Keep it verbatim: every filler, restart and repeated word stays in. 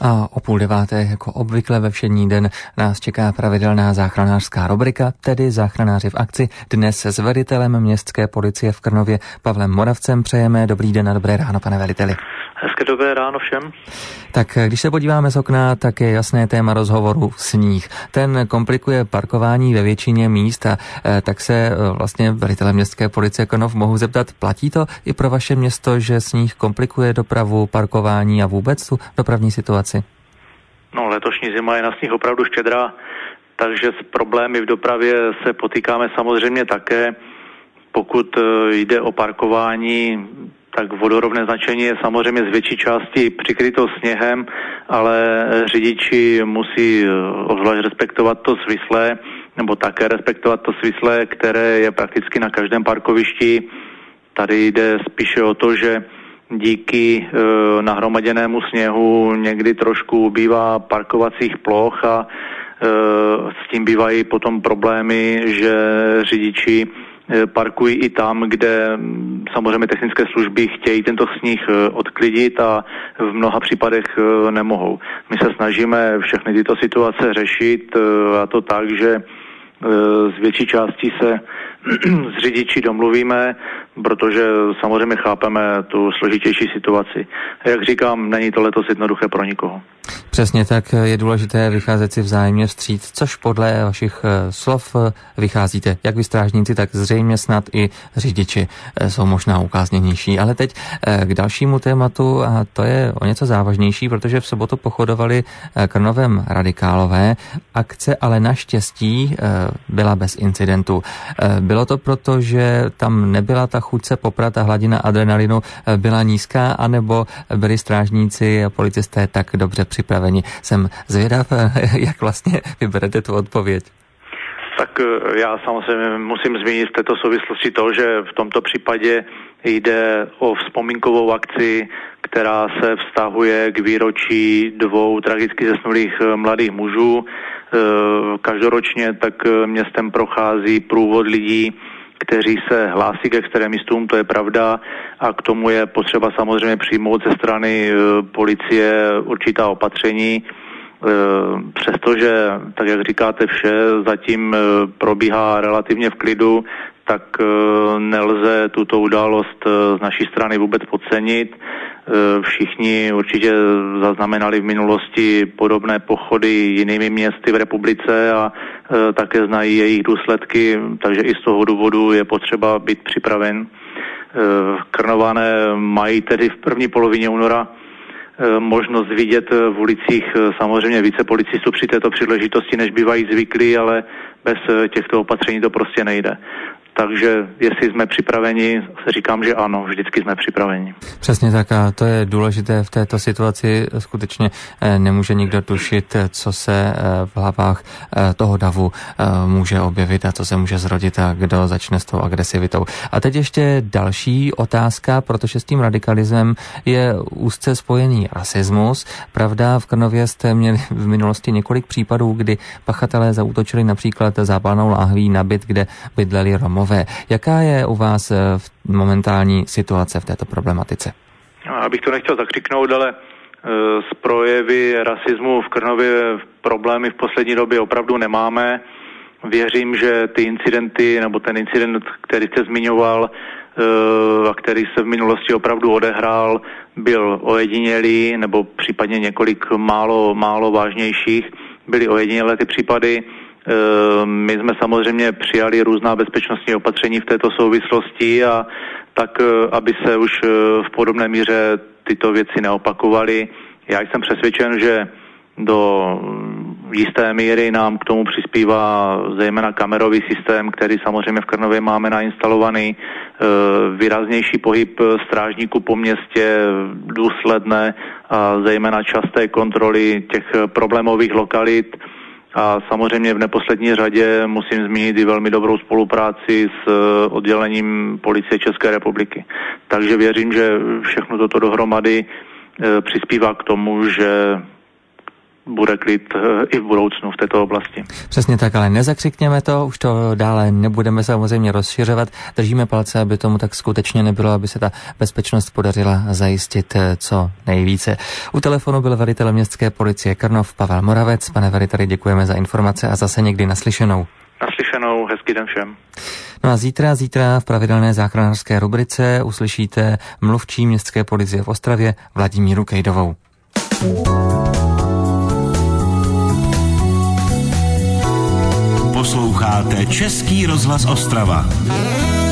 A o půl deváté, jako obvykle ve všední den, nás čeká pravidelná záchranářská rubrika, tedy Záchranáři v akci. Dnes s velitelem městské policie v Krnově Pavlem Moravcem přejeme dobrý den a dobré ráno, pane veliteli. Hezké dobré ráno všem. Tak když se podíváme z okna, tak je jasné téma rozhovoru sníh. Ten komplikuje parkování ve většině míst a tak se vlastně velitele městské policie Krnov mohu zeptat, platí to i pro vaše město, že sníh komplikuje dopravu, parkování a vůbec tu dopravní situaci? No, letošní zima je na sníh opravdu štědrá, takže s problémy v dopravě se potýkáme samozřejmě také. Pokud jde o parkování, tak vodorovné značení je samozřejmě z větší části přikryto sněhem, ale řidiči musí obzvlášť respektovat to svislé, nebo také respektovat to svislé, které je prakticky na každém parkovišti. Tady jde spíše o to, že díky e, nahromaděnému sněhu někdy trošku ubývá parkovacích ploch a e, s tím bývají potom problémy, že řidiči e, parkují i tam, kde samozřejmě technické služby chtějí tento sníh e, odklidit a v mnoha případech e, nemohou. My se snažíme všechny tyto situace řešit e, a to tak, že e, z větší části se s řidiči domluvíme, protože samozřejmě chápeme tu složitější situaci. Jak říkám, není to letos jednoduché pro nikoho. Přesně tak, je důležité vycházet si vzájemně vstříc, což podle vašich slov vycházíte. Jak vy strážníci, tak zřejmě snad i řidiči jsou možná ukázněnější. Ale teď k dalšímu tématu, a to je o něco závažnější, protože v sobotu pochodovali Krnovem radikálové. Akce ale naštěstí byla bez incidentu. Bylo to proto, že tam nebyla ta chuť se poprat a hladina adrenalinu byla nízká, anebo byli strážníci a policisté tak dobře připraveni? Jsem zvědav, jak vlastně vyberete tu odpověď. Tak já samozřejmě musím zmínit v této souvislosti to, že v tomto případě jde o vzpomínkovou akci, která se vztahuje k výročí dvou tragicky zesnulých mladých mužů. Každoročně tak městem prochází průvod lidí, kteří se hlásí k extremistům, to je pravda, a k tomu je potřeba samozřejmě přijmout ze strany policie určitá opatření. Přestože, tak jak říkáte, vše zatím probíhá relativně v klidu, tak nelze tuto událost z naší strany vůbec podcenit. Všichni určitě zaznamenali v minulosti podobné pochody jinými městy v republice a také znají jejich důsledky, takže i z toho důvodu je potřeba být připraven. Krnované mají tedy v první polovině února možnost vidět v ulicích samozřejmě více policistů při této příležitosti, než bývají zvyklí, ale bez těchto opatření to prostě nejde. Takže jestli jsme připraveni, říkám, že ano, vždycky jsme připraveni. Přesně tak a to je důležité v této situaci. Skutečně nemůže nikdo tušit, co se v hlavách toho davu může objevit a co se může zrodit a kdo začne s tou agresivitou. A teď ještě další otázka, protože s tím radikalismem je úzce spojený rasismus. Pravda, v Krnově jste měli v minulosti několik případů, kdy pachatelé zaútočili například zápalnou láhví na byt, kde bydleli Romové. Jaká je u vás momentální situace v této problematice? Abych to nechtěl zakřiknout, ale z projevy rasismu v Krnově problémy v poslední době opravdu nemáme. Věřím, že ty incidenty, nebo ten incident, který jste zmiňoval a který se v minulosti opravdu odehrál, byl ojedinělý, nebo případně několik málo, málo vážnějších, byly ojedinělé ty případy. My jsme samozřejmě přijali různá bezpečnostní opatření v této souvislosti a tak, aby se už v podobné míře tyto věci neopakovaly. Já jsem přesvědčen, že do jisté míry nám k tomu přispívá zejména kamerový systém, který samozřejmě v Krnově máme nainstalovaný, výraznější pohyb strážníků po městě, důsledné a zejména časté kontroly těch problémových lokalit. A samozřejmě v neposlední řadě musím zmínit i velmi dobrou spolupráci s oddělením Policie České republiky. Takže věřím, že všechno toto dohromady přispívá k tomu, že bude klid i v budoucnu v této oblasti. Přesně tak, ale nezakřikněme to, už to dále nebudeme samozřejmě rozšiřovat. Držíme palce, aby tomu tak skutečně nebylo, aby se ta bezpečnost podařila zajistit co nejvíce. U telefonu byl velitel městské policie Krnov Pavel Moravec. Pane veliteli, děkujeme za informace a zase někdy naslyšenou. Naslyšenou, hezký den všem. No a zítra, zítra v pravidelné záchranářské rubrice uslyšíte mluvčí městské policie v Ostravě Vladimíru Kejdovou. Posloucháte Český rozhlas Ostrava.